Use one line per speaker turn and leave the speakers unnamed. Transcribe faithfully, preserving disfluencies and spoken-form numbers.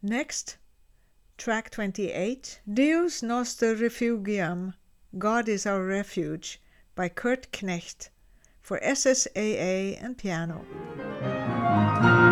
Next, track twenty-eight, Deus Noster Refugium, God is Our Refuge, by Kurt Knecht, for S S A A and piano.